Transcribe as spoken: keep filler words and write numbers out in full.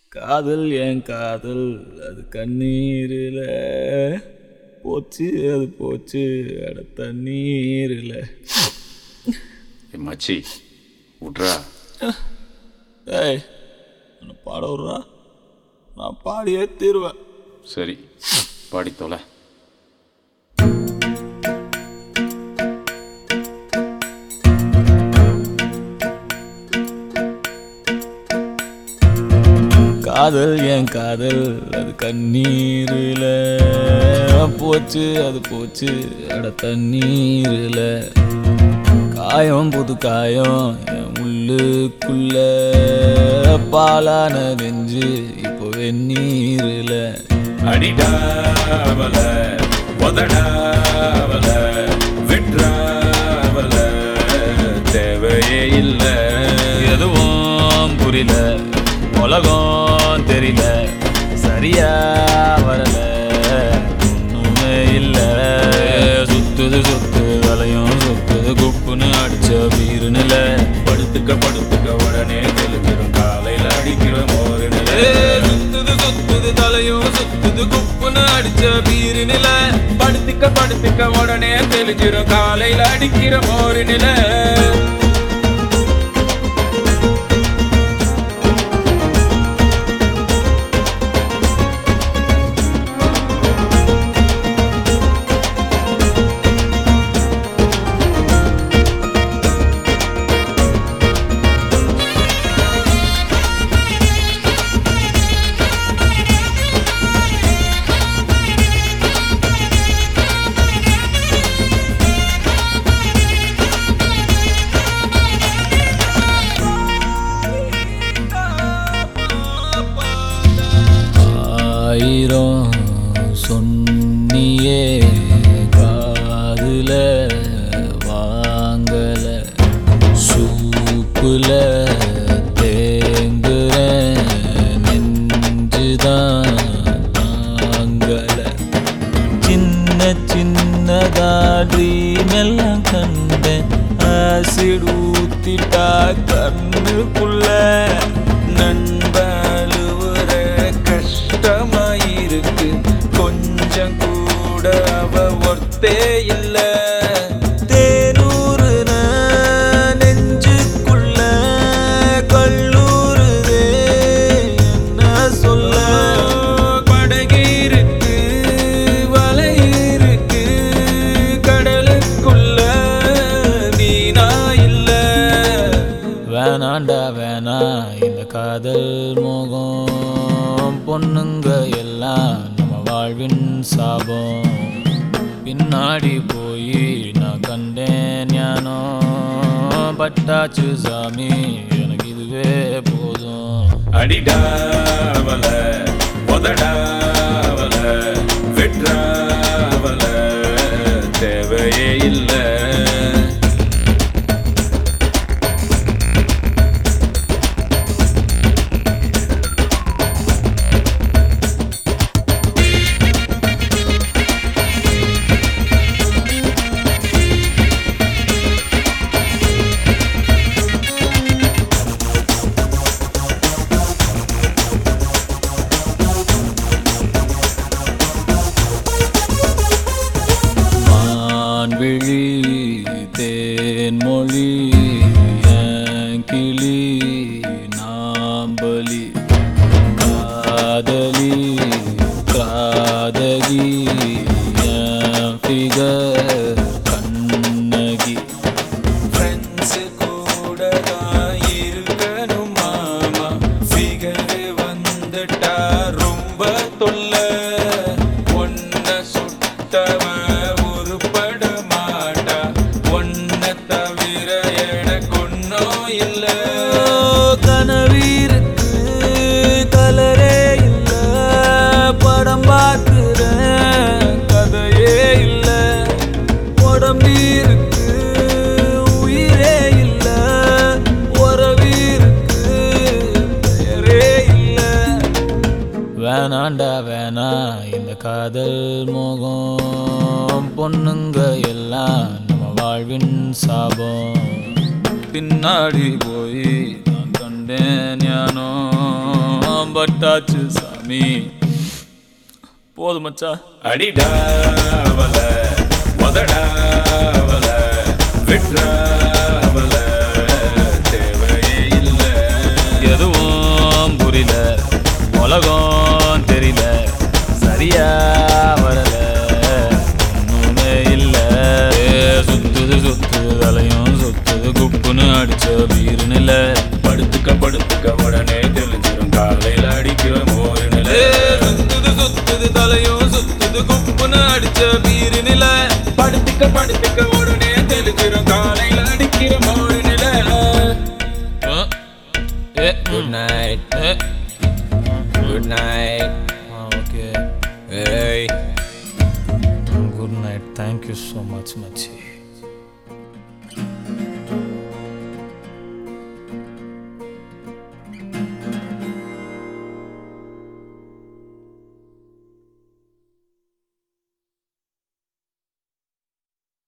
காதல் என் காதல் அது கண்ணீரில் போச்சு, அது போச்சு அட தண்ணீரில். மச்சி விட்றா. ஏய் என்னை பாட விட்றா, நான் பாடியே தீருவேன். சரி பாடி தொலை. காதல் என் காதல் அது கண்ணீரில் போச்சு, அது போச்சு அட தண்ணீரில். காயம் புது காயம் என் உள்ளுக்குள்ள பாலான நெஞ்சு இப்போ வெந்நீரில். அடிடாவல உதடாவல விட்ராவல தேவையே இல்லை. எதுவும் புரியல, உலகம் தெரியல, சரியா வரல, ஒண்ணுமே இல்ல. சுத்துது சுத்துது தலையும் சுத்துது குப்புன்னு அடிச்ச வீருநில. படுத்துக்க படுத்துக்க உடனே தெளிஞ்சிடும் காலையில் அடிக்கிற மோரு நில. சுத்துது சுத்துது தலையும் சுத்துது குப்புன்னு அடிச்ச வீருநில. படுத்துக்க படுத்துக்க உடனே தெளிஞ்சிடும் காலையில் அடிக்கிற மோரு நில. ஆயிரம் சொன்னியே காதுல வாங்கல, சூப்புல தேங்குற நெஞ்சுதான் தாங்கல. சின்ன சின்னதா ட்ரீம் எல்லாம் கண்டேன், ஆசிட் ஊத்திட்டா கண்ணுக்குள்ள. நண்பழுவுற கஷ்டமாயிருக்கு, கொஞ்சம் கூட அவ ஒர்த்தே இல்ல. தேனூறுன நெஞ்சுக்குள்ள கல்லூருதே என்ன சொல்ல. படகிருக்கு வலை இருக்கு கடலுக்குள்ள வீணா இல்ல. வேணாண்டா வேணா இந்த காதல் மோகம், பொண்ணுங்க எல்லாம் நம்ம வாழ்வின் சாபம். பின்னாடி போய் நான் கண்டேன் ஞானம், பட்டாச்சு சாமி எனக்கு இதுவே போதும். அடிடாவல உதடாவல விட்ராவல தேவையே இல்லை. விழி தேன்மொழி என் கிளி நாம்பலி, காதலி காதகி என் ஃபிகர் கண்ணகி. ஃப்ரெண்ட்ஸு கூட தான் இருக்கணும் மாமா, ஃபிகர் வந்துட்டா ரொம்ப தொல்ல. ஒன்ன சுட்டவ உருப்பட மாட்டா, ஒன்ன தவிர எனக்கு ஒன்னும் இல்ல. கனவீருக்கு கலரே இல்ல, படம் பார்க்கிறேன் கதையே இல்ல. உடம்பீருக்கு உயிரே இல்ல, உறவீருக்கு பெயரே இல்ல. வேணாண்டா வேணா இந்த காதல் மோகம், பொண்ணுங்க எல்லாம் நம்ம வாழ்வின் சாபம். பின்னாடி போய் நான் கண்டேன் ஞானம், பட்டாச்சு சாமி. போதும் மச்சான். அடிடாவல மொதடாவல விட்ராவல தேவையே இல்ல. எதுவும் புரியல, உலகம் தெரியல, சரியா வரல, ஒண்ணுமே இல்ல. சுத்துது சுத்துது தலையும் சுத்துது குப்புன்னு அடிச்ச வீரு நில. படுத்துக்க படுத்துக்க உடனே தெளிஞ்சிரும் காலையில அடிக்கிற மோரு நில. சுத்துது சுத்துது தலையும் சுத்துது குப்புன்னு அடிச்ச வீரு நில. படுத்துக்க படுத்துக்க உடனே தெளிஞ்சிரும் காலையில அடிக்கிற மோரு நில. Good night. Good night. Okay. Hey. Good night. Thank you so much, Machi.